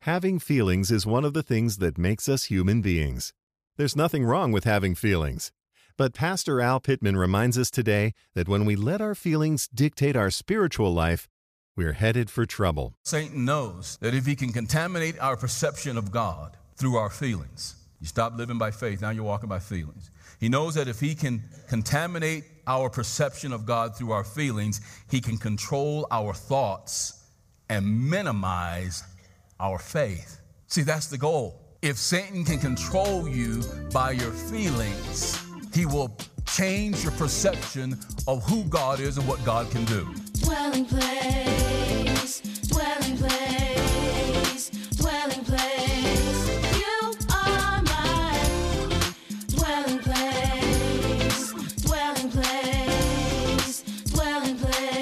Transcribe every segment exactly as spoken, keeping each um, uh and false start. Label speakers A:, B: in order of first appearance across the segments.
A: Having feelings is one of the things that makes us human beings. There's nothing wrong with having feelings. But Pastor Al Pittman reminds us today that when we let our feelings dictate our spiritual life, we're headed for trouble.
B: Satan knows that if he can contaminate our perception of God through our feelings, you stop living by faith, now you're walking by feelings. He knows that if he can contaminate our perception of God through our feelings, he can control our thoughts and minimize our faith. See, that's the goal. If Satan can control you by your feelings, he will change your perception of who God is and what God can do.
C: Dwelling place, dwelling place, dwelling place. You are my dwelling place, dwelling place, dwelling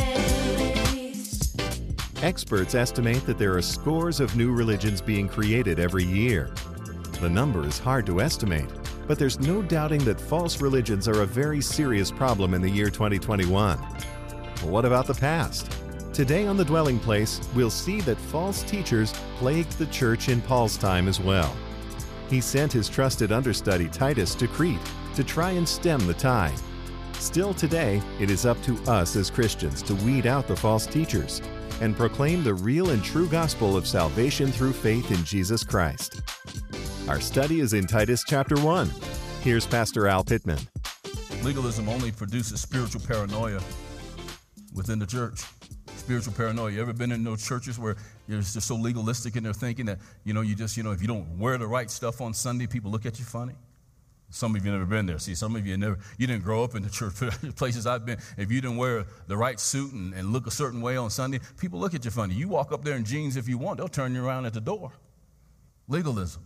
C: place.
A: Experts estimate that there are scores of new religions being created every year. The number is hard to estimate, but there's no doubting that false religions are a very serious problem in the year twenty twenty-one. But what about the past? Today on The Dwelling Place, we'll see that false teachers plagued the church in Paul's time as well. He sent his trusted understudy Titus to Crete to try and stem the tide. Still today, it is up to us as Christians to weed out the false teachers and proclaim the real and true gospel of salvation through faith in Jesus Christ. Our study is in Titus chapter one. Here's Pastor Al Pittman.
B: Legalism only produces spiritual paranoia within the church. Spiritual paranoia. You ever been in those churches where you're just so legalistic in their thinking that, you know, you just, you know, if you don't wear the right stuff on Sunday, people look at you funny? Some of you never been there. See, some of you never, you didn't grow up in the church places I've been. If you didn't wear the right suit and, and look a certain way on Sunday, people look at you funny. You walk up there in jeans if you want, they'll turn you around at the door. Legalism.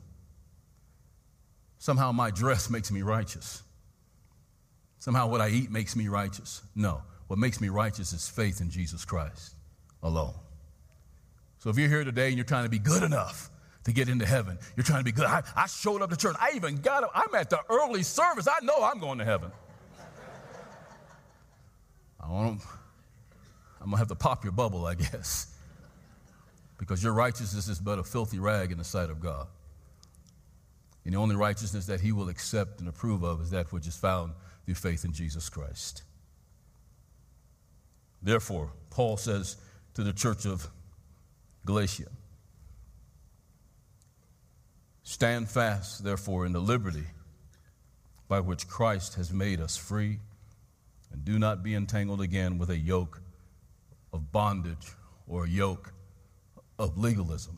B: Somehow my dress makes me righteous. Somehow what I eat makes me righteous. No, what makes me righteous is faith in Jesus Christ alone. So if you're here today and you're trying to be good enough to get into heaven, you're trying to be good. I, I showed up to church. I even got up. I'm at the early service. I know I'm going to heaven. I want, I'm going to have to pop your bubble, I guess, because your righteousness is but a filthy rag in the sight of God. And the only righteousness that he will accept and approve of is that which is found through faith in Jesus Christ. Therefore, Paul says to the church of Galatia, stand fast, therefore, in the liberty by which Christ has made us free, and do not be entangled again with a yoke of bondage or a yoke of legalism.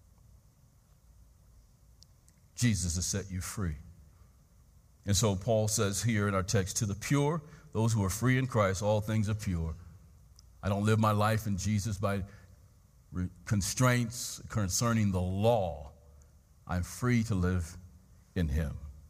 B: Jesus has set you free. And so Paul says here in our text, to the pure, those who are free in Christ, all things are pure. I don't live my life in Jesus by re- constraints concerning the law. I'm free to live in him.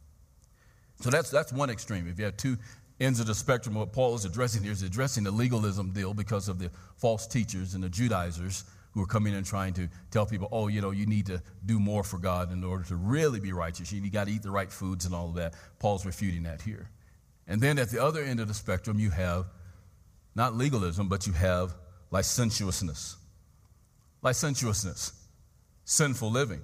B: So that's that's one extreme. If you have two ends of the spectrum, what Paul is addressing here is addressing the legalism deal because of the false teachers and the Judaizers who are coming and trying to tell people, oh, you know, you need to do more for God in order to really be righteous. You got to eat the right foods and all of that. Paul's refuting that here. And then at the other end of the spectrum, you have not legalism, but you have licentiousness. Licentiousness, sinful living.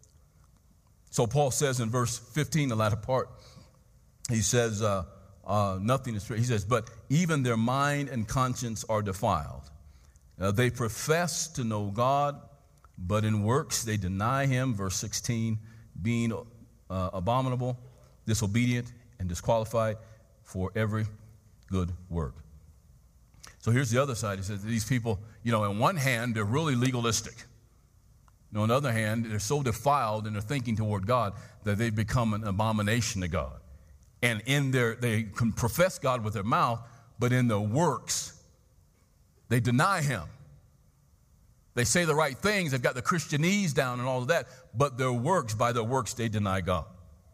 B: So Paul says in verse fifteen, the latter part, he says, uh, uh, nothing is, he says, but even their mind and conscience are defiled. Uh, they profess to know God, but in works they deny him, verse sixteen, being uh, abominable, disobedient, and disqualified for every good work. So here's the other side. He says these people, you know, on one hand, they're really legalistic. You know, on the other hand, they're so defiled in their thinking toward God that they've become an abomination to God. And in their, they can profess God with their mouth, but in their works, they deny him. They say the right things. They've got the Christianese down and all of that, but their works, by their works, they deny God.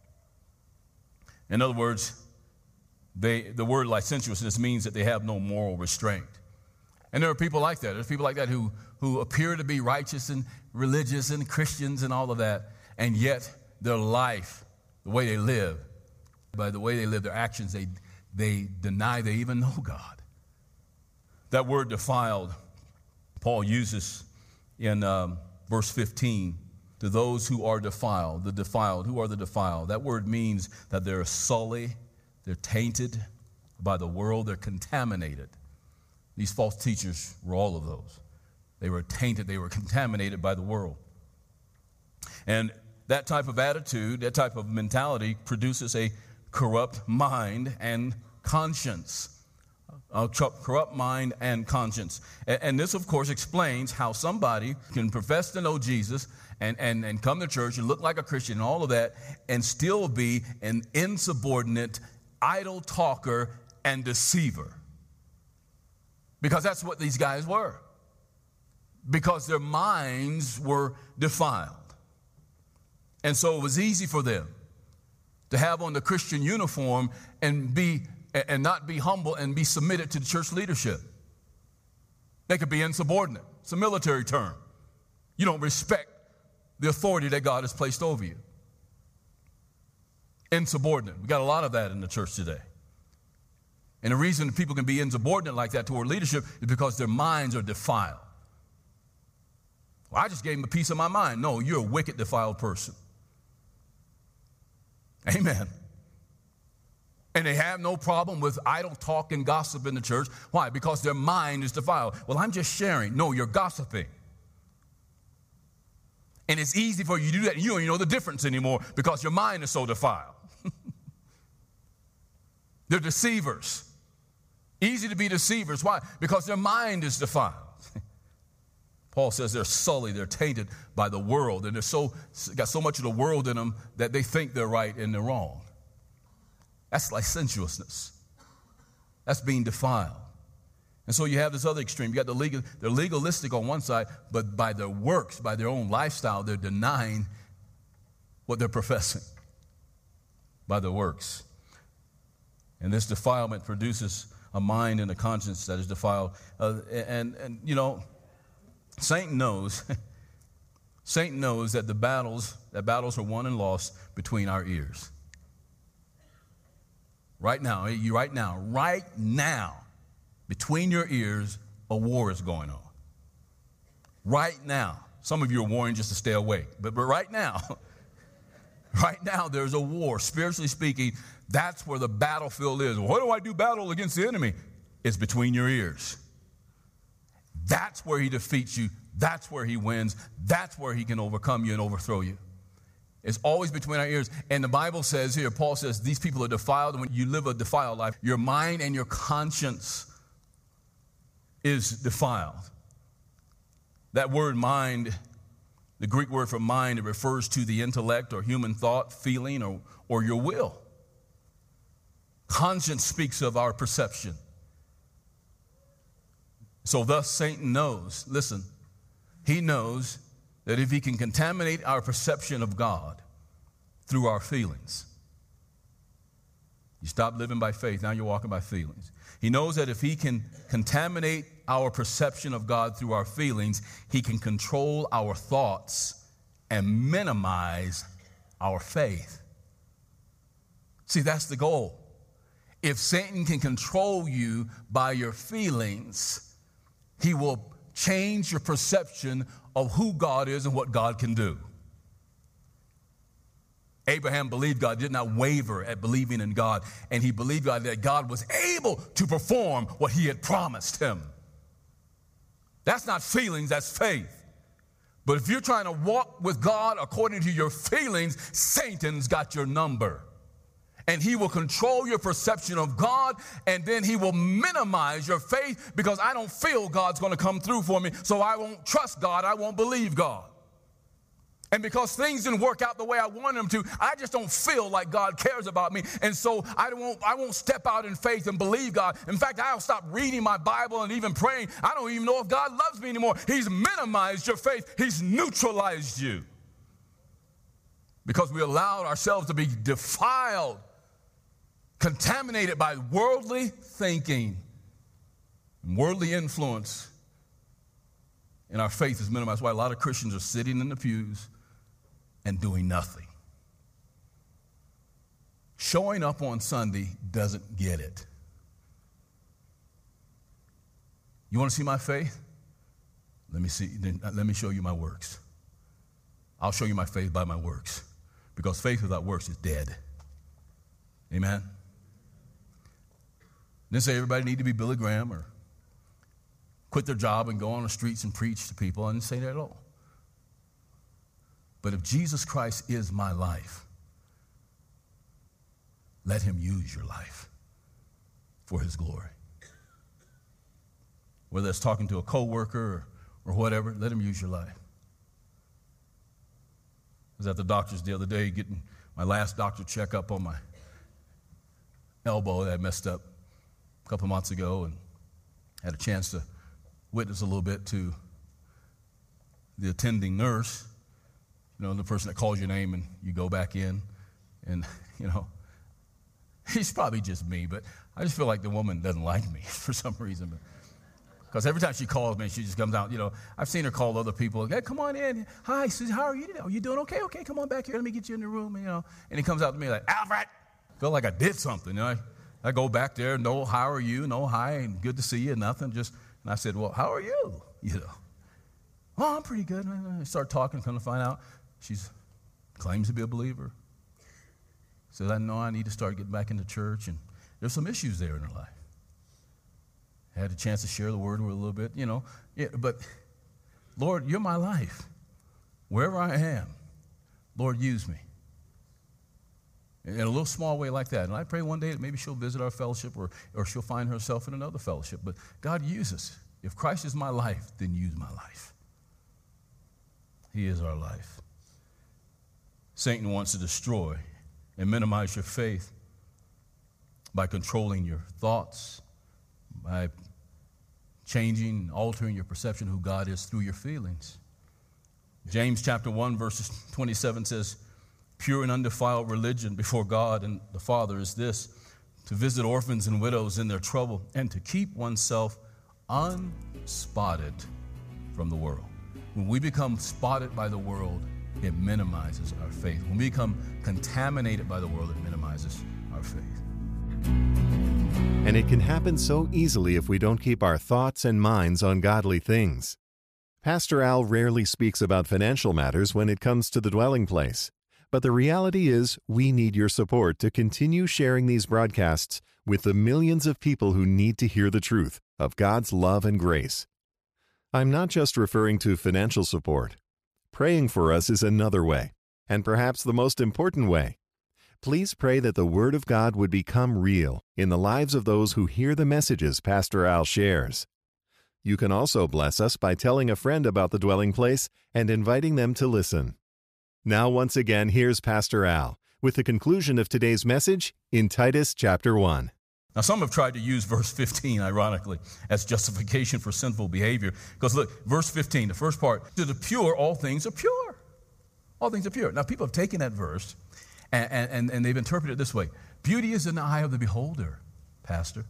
B: In other words, they, the word licentiousness means that they have no moral restraint. And there are people like that. There's people like that who, who appear to be righteous and religious and Christians and all of that, and yet their life, the way they live, by the way they live, their actions, they, they deny they even know God. That word defiled, Paul uses in um, verse fifteen to those who are defiled. The defiled. Who are the defiled? That word means that they're sully, they're tainted by the world, they're contaminated. These false teachers were all of those. They were tainted, they were contaminated by the world. And that type of attitude, that type of mentality produces a corrupt mind and conscience. A corrupt mind and conscience. And this, of course, explains how somebody can profess to know Jesus and, and, and come to church and look like a Christian and all of that and still be an insubordinate, idle talker and deceiver. Because that's what these guys were. Because their minds were defiled. And so it was easy for them to have on the Christian uniform and be and not be humble and be submitted to the church leadership. They could be insubordinate. It's a military term. You don't respect the authority that God has placed over you. Insubordinate. We got a lot of that in the church today. And the reason people can be insubordinate like that toward leadership is because their minds are defiled. Well, I just gave them a piece of my mind. No, you're a wicked, defiled person. Amen. And they have no problem with idle talk and gossip in the church. Why? Because their mind is defiled. Well, I'm just sharing. No, you're gossiping. And it's easy for you to do that. And you don't even know the difference anymore because your mind is so defiled. They're deceivers. Easy to be deceivers. Why? Because their mind is defiled. Paul says they're sullied, they're tainted by the world, and they're so got so much of the world in them that they think they're right and they're wrong. That's licentiousness. That's being defiled. And so you have this other extreme. You got the legal, they're legalistic on one side, but by their works, by their own lifestyle, they're denying what they're professing by their works. And this defilement produces a mind and a conscience that is defiled. Uh, and, and, you know, Satan knows, Satan knows that the battles, that battles are won and lost between our ears. Right now, you right now, right now, between your ears, a war is going on. Right now. Some of you are warring just to stay awake. But, but right now, right now, there's a war. Spiritually speaking, that's where the battlefield is. What do I do battle against the enemy? It's between your ears. That's where he defeats you. That's where he wins. That's where he can overcome you and overthrow you. It's always between our ears. And the Bible says here, Paul says, these people are defiled. And when you live a defiled life, your mind and your conscience is defiled. That word mind, the Greek word for mind, it refers to the intellect or human thought, feeling, or, or your will. Conscience speaks of our perception. So thus Satan knows, listen, he knows that if he can contaminate our perception of God through our feelings, you stop living by faith, now you're walking by feelings. He knows that if he can contaminate our perception of God through our feelings, he can control our thoughts and minimize our faith. See, that's the goal. If Satan can control you by your feelings, he will change your perception of who God is and what God can do. Abraham believed God, did not waver at believing in God, and he believed God that God was able to perform what he had promised him. That's not feelings, that's faith. But if you're trying to walk with God according to your feelings, Satan's got your number. And he will control your perception of God, and then he will minimize your faith because I don't feel God's going to come through for me, so I won't trust God, I won't believe God. And because things didn't work out the way I wanted them to, I just don't feel like God cares about me, and so I won't, I won't step out in faith and believe God. In fact, I'll stop reading my Bible and even praying. I don't even know if God loves me anymore. He's minimized your faith. He's neutralized you because we allowed ourselves to be defiled, contaminated by worldly thinking, worldly influence, and our faith is minimized. That's why a lot of Christians are sitting in the pews and doing nothing. Showing up on Sunday doesn't get it. You want to see my faith? Let me see. Let me show you my works. I'll show you my faith by my works, because faith without works is dead. Amen? Didn't say everybody need to be Billy Graham or quit their job and go on the streets and preach to people. I didn't say that at all. But if Jesus Christ is my life, let him use your life for his glory. Whether it's talking to a coworker or, or whatever, let him use your life. I was at the doctor's the other day getting my last doctor checkup on my elbow that I messed up a couple months ago, and had a chance to witness a little bit to the attending nurse, you know, the person that calls your name and you go back in. And, you know, he's probably just me, but I just feel like the woman doesn't like me for some reason. Because every time she calls me, she just comes out, you know, I've seen her call other people, hey, come on in. Hi, Susie, how are you today? Are you doing okay? Okay, come on back here. Let me get you in the room, you know. And he comes out to me like, Alfred, feel like I did something, you know. I, I go back there, no, how are you? No, hi, and good to see you, nothing. Just, and I said, well, how are you? You know, oh, I'm pretty good. I start talking, come to find out she claims to be a believer. Said, I know I need to start getting back into church, and there's some issues there in her life. I had a chance to share the word with her a little bit, you know. Yeah, but, Lord, you're my life. Wherever I am, Lord, use me. In a little small way like that. And I pray one day that maybe she'll visit our fellowship, or, or she'll find herself in another fellowship. But God, use us. If Christ is my life, then use my life. He is our life. Satan wants to destroy and minimize your faith by controlling your thoughts, by changing, altering your perception of who God is through your feelings. James chapter one, verse twenty-seven says, pure and undefiled religion before God and the Father is this, to visit orphans and widows in their trouble and to keep oneself unspotted from the world. When we become spotted by the world, it minimizes our faith. When we become contaminated by the world, it minimizes our faith.
A: And it can happen so easily if we don't keep our thoughts and minds on godly things. Pastor Al rarely speaks about financial matters when it comes to the dwelling place. But the reality is, we need your support to continue sharing these broadcasts with the millions of people who need to hear the truth of God's love and grace. I'm not just referring to financial support. Praying for us is another way, and perhaps the most important way. Please pray that the Word of God would become real in the lives of those who hear the messages Pastor Al shares. You can also bless us by telling a friend about the dwelling place and inviting them to listen. Now, once again, here's Pastor Al with the conclusion of today's message in Titus chapter one.
B: Now, some have tried to use verse fifteen, ironically, as justification for sinful behavior. Because look, verse fifteen, the first part, to the pure, all things are pure. All things are pure. Now, people have taken that verse and, and, and they've interpreted it this way. Beauty is in the eye of the beholder, Pastor.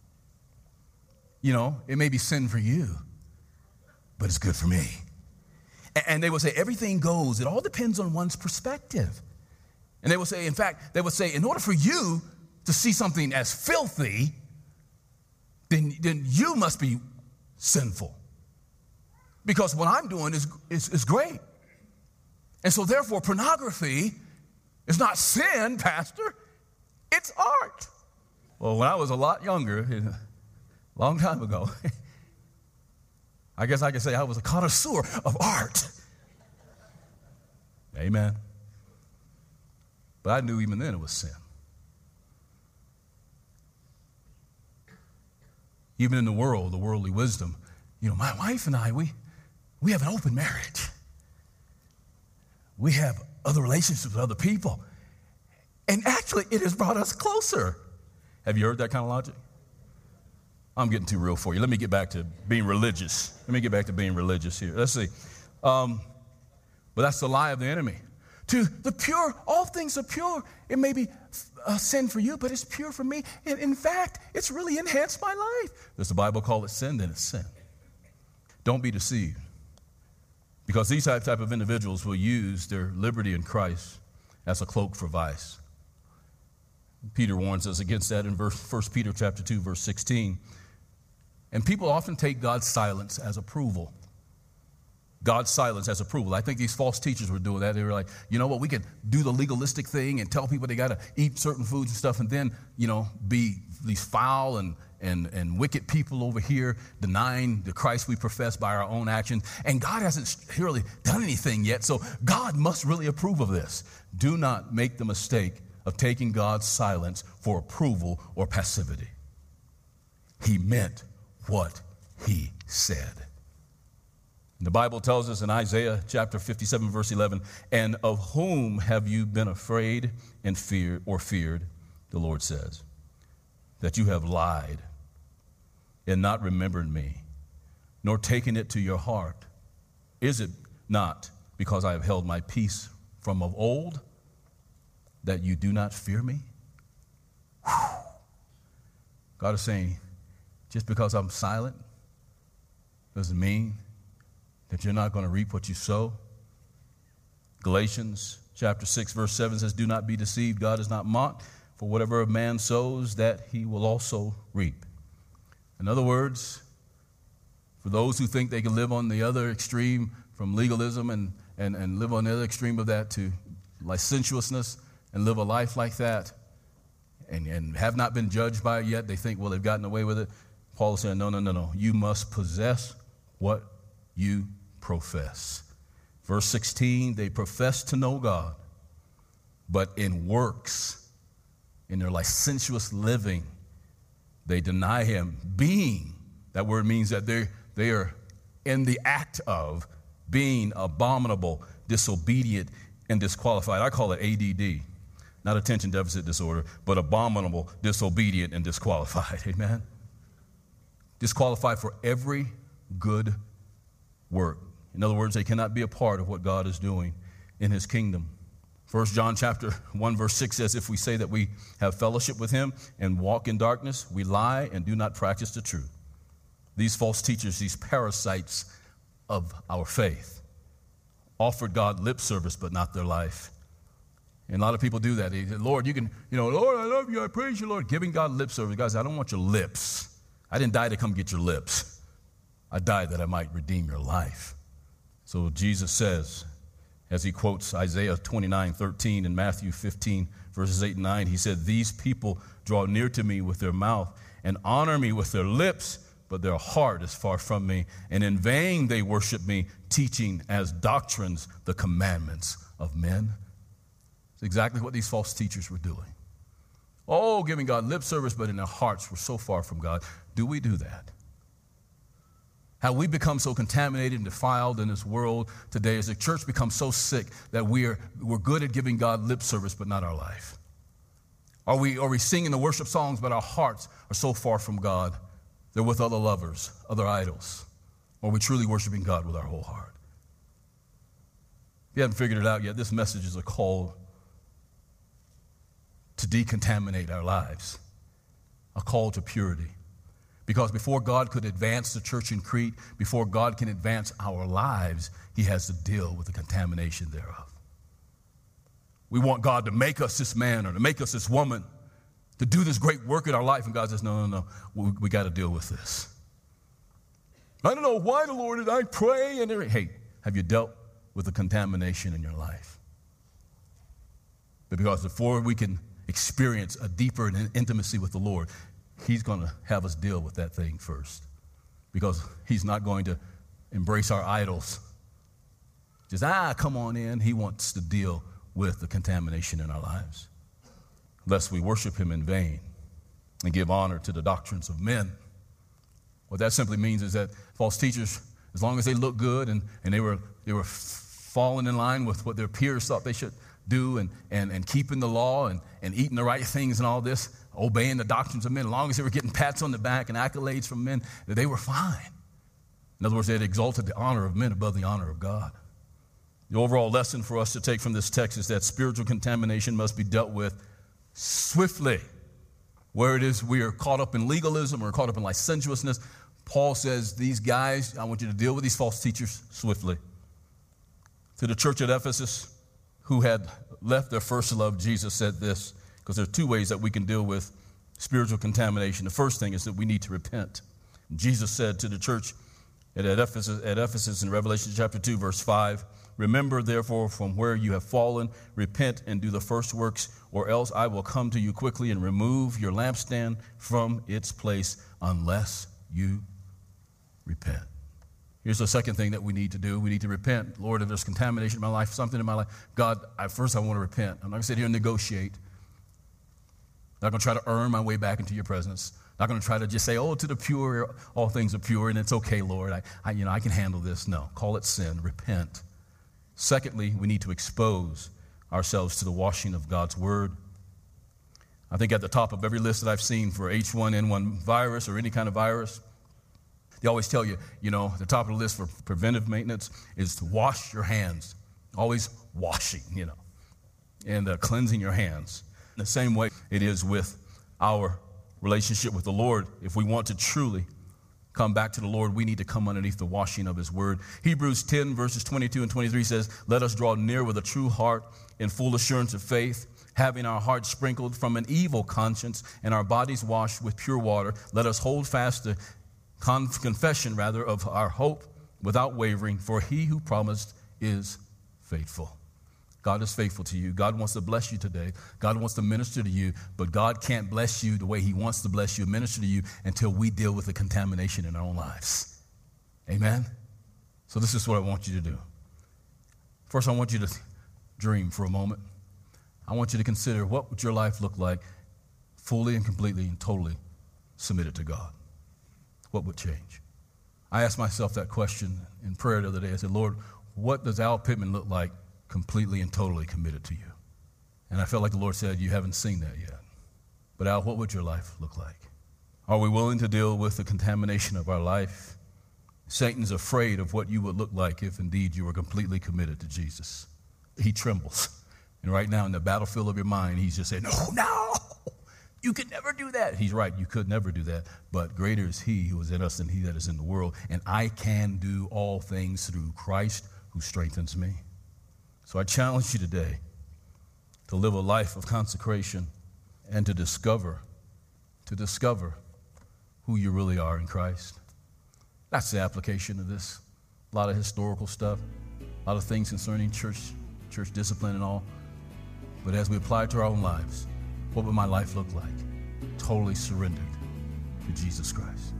B: You know, it may be sin for you, but it's good for me. And they would say, everything goes. It all depends on one's perspective. And they would say, in fact, they would say, in order for you to see something as filthy, then, then you must be sinful. Because what I'm doing is, is, is great. And so therefore, pornography is not sin, Pastor. It's art. Well, when I was a lot younger, a long time ago, I guess I could say I was a connoisseur of art. Amen. But I knew even then it was sin. Even in the world, the worldly wisdom, you know, my wife and I, we, we have an open marriage. We have other relationships with other people. And actually, it has brought us closer. Have you heard that kind of logic? I'm getting too real for you. Let me get back to being religious. Let me get back to being religious here. Let's see. Um, but that's the lie of the enemy. To the pure, all things are pure. It may be a sin for you, but it's pure for me. And in fact, it's really enhanced my life. Does the Bible call it sin? Then it's sin. Don't be deceived. Because these type, type of individuals will use their liberty in Christ as a cloak for vice. Peter warns us against that in verse, First Peter chapter two, verse sixteen. And people often take God's silence as approval. God's silence as approval. I think these false teachers were doing that. They were like, you know what, we can do the legalistic thing and tell people they got to eat certain foods and stuff and then, you know, be these foul and, and, and wicked people over here denying the Christ we profess by our own actions. And God hasn't really done anything yet, so God must really approve of this. Do not make the mistake of taking God's silence for approval or passivity. He meant what he said. The Bible tells us in Isaiah chapter fifty-seven, verse eleven, and of whom have you been afraid and feared or feared, the Lord says, that you have lied and not remembered me, nor taken it to your heart? Is it not because I have held my peace from of old that you do not fear me? Whew. God is saying, just because I'm silent doesn't mean that you're not going to reap what you sow. Galatians chapter six, verse seven says, do not be deceived. God is not mocked. For whatever a man sows, that he will also reap. In other words, for those who think they can live on the other extreme from legalism and, and, and live on the other extreme of that to licentiousness and live a life like that and, and have not been judged by it yet, they think, well, they've gotten away with it. Paul is saying, no, no, no, no. You must possess what you profess. Verse sixteen, they profess to know God, but in works, in their licentious living, they deny him. Being, that word means that they they are in the act of being abominable, disobedient, and disqualified. I call it A D D, not attention deficit disorder, but abominable, disobedient, and disqualified. Amen? Disqualified for every good work. In other words, they cannot be a part of what God is doing in his kingdom. First John chapter one, verse six says, if we say that we have fellowship with him and walk in darkness, we lie and do not practice the truth. These false teachers, these parasites of our faith, offered God lip service, but not their life. And a lot of people do that. They say, Lord, you can, you know, Lord, I love you, I praise you, Lord. Giving God lip service. God says, I don't want your lips. I didn't die to come get your lips. I died that I might redeem your life. So Jesus says, as he quotes Isaiah twenty-nine thirteen and Matthew fifteen, verses eight and nine, he said, these people draw near to me with their mouth and honor me with their lips, but their heart is far from me. And in vain they worship me, teaching as doctrines the commandments of men. It's exactly what these false teachers were doing. Oh, giving God lip service, but in their hearts were so far from God. Do we do that? Have we become so contaminated and defiled in this world today as the church becomes so sick that we are, we're good at giving God lip service but not our life? Are we, are we singing the worship songs but our hearts are so far from God? They're with other lovers, other idols. Or are we truly worshiping God with our whole heart? If you haven't figured it out yet, this message is a call to decontaminate our lives, a call to purity. Because before God could advance the church in Crete, before God can advance our lives, he has to deal with the contamination thereof. We want God to make us this man or to make us this woman, to do this great work in our life. And God says, no, no, no, we, we got to deal with this. I don't know why the Lord did I pray. And everything. Hey, have you dealt with the contamination in your life? But because before we can experience a deeper intimacy with the Lord, he's going to have us deal with that thing first, because he's not going to embrace our idols. Just, ah, come on in. He wants to deal with the contamination in our lives, lest we worship him in vain and give honor to the doctrines of men. What that simply means is that false teachers, as long as they look good and, and they were they were falling in line with what their peers thought they should do and, and, and keeping the law and, and eating the right things and all this, obeying the doctrines of men, as long as they were getting pats on the back and accolades from men, that they were fine. In other words, they had exalted the honor of men above the honor of God. The overall lesson for us to take from this text is that spiritual contamination must be dealt with swiftly. Where it is we are caught up in legalism or caught up in licentiousness, Paul says, these guys, I want you to deal with these false teachers swiftly. To the church at Ephesus, who had left their first love, Jesus said this, because there are two ways that we can deal with spiritual contamination. The first thing is that we need to repent. Jesus said to the church At Ephesus, at Ephesus in Revelation chapter two, verse five, remember therefore from where you have fallen, repent and do the first works, or else I will come to you quickly and remove your lampstand from its place unless you repent. Here's the second thing that we need to do. We need to repent. Lord, if there's contamination in my life, something in my life, God, I, first I want to repent. I'm not going to sit here and negotiate. I'm not going to try to earn my way back into your presence. I'm not going to try to just say, oh, to the pure, all things are pure, and it's okay, Lord. I, I, you know, I can handle this. No, call it sin. Repent. Secondly, we need to expose ourselves to the washing of God's word. I think at the top of every list that I've seen for H one N one virus or any kind of virus, they always tell you, you know, the top of the list for preventive maintenance is to wash your hands. Always washing, you know, and uh, cleansing your hands. In the same way it is with our relationship with the Lord. If we want to truly come back to the Lord, we need to come underneath the washing of his word. Hebrews ten, verses twenty-two and twenty-three says, let us draw near with a true heart in full assurance of faith, having our hearts sprinkled from an evil conscience and our bodies washed with pure water. Let us hold fast the con- confession, rather, of our hope without wavering, for he who promised is faithful. God is faithful to you. God wants to bless you today. God wants to minister to you, but God can't bless you the way he wants to bless you and minister to you until we deal with the contamination in our own lives. Amen? So this is what I want you to do. First, I want you to dream for a moment. I want you to consider what would your life look like fully and completely and totally submitted to God. What would change? I asked myself that question in prayer the other day. I said, Lord, what does Al Pittman look like completely and totally committed to you? And I felt like the Lord said, you haven't seen that yet. But Al, what would your life look like? Are we willing to deal with the contamination of our life? Satan's afraid of what you would look like if indeed you were completely committed to Jesus. He trembles. And right now in the battlefield of your mind, he's just saying, no, no, you could never do that. He's right, you could never do that. But greater is he who is in us than he that is in the world. And I can do all things through Christ who strengthens me. So I challenge you today to live a life of consecration and to discover, to discover who you really are in Christ. That's the application of this. A lot of historical stuff, a lot of things concerning church, church discipline and all. But as we apply it to our own lives, what would my life look like? Totally surrendered to Jesus Christ.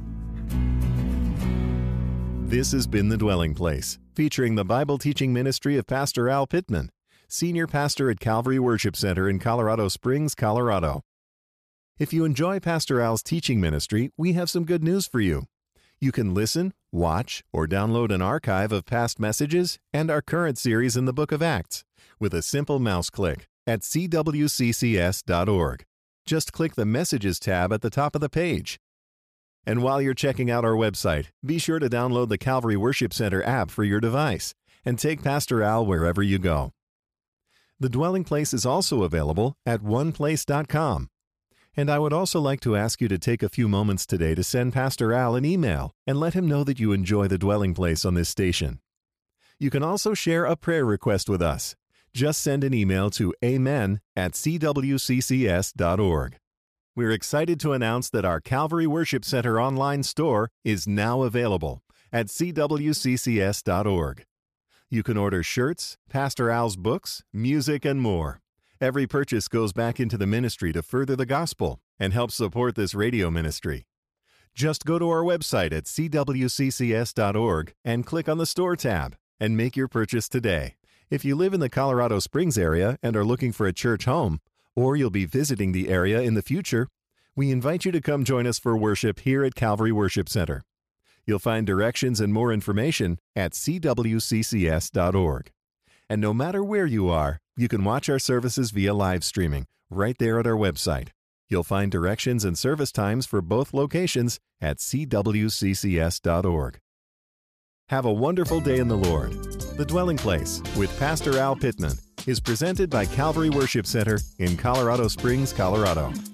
A: This has been The Dwelling Place, featuring the Bible teaching ministry of Pastor Al Pittman, Senior Pastor at Calvary Worship Center in Colorado Springs, Colorado. If you enjoy Pastor Al's teaching ministry, we have some good news for you. You can listen, watch, or download an archive of past messages and our current series in the Book of Acts with a simple mouse click at c w c c s dot org. Just click the Messages tab at the top of the page. And while you're checking out our website, be sure to download the Calvary Worship Center app for your device and take Pastor Al wherever you go. The Dwelling Place is also available at one place dot com. And I would also like to ask you to take a few moments today to send Pastor Al an email and let him know that you enjoy The Dwelling Place on this station. You can also share a prayer request with us. Just send an email to amen at c w c c s dot org. We're excited to announce that our Calvary Worship Center online store is now available at c w c c s dot org. You can order shirts, Pastor Al's books, music, and more. Every purchase goes back into the ministry to further the gospel and help support this radio ministry. Just go to our website at c w c c s dot org and click on the Store tab and make your purchase today. If you live in the Colorado Springs area and are looking for a church home, or you'll be visiting the area in the future, we invite you to come join us for worship here at Calvary Worship Center. You'll find directions and more information at c w c c s dot org. And no matter where you are, you can watch our services via live streaming right there at our website. You'll find directions and service times for both locations at c w c c s dot org. Have a wonderful day in the Lord. The Dwelling Place with Pastor Al Pittman is presented by Calvary Worship Center in Colorado Springs, Colorado.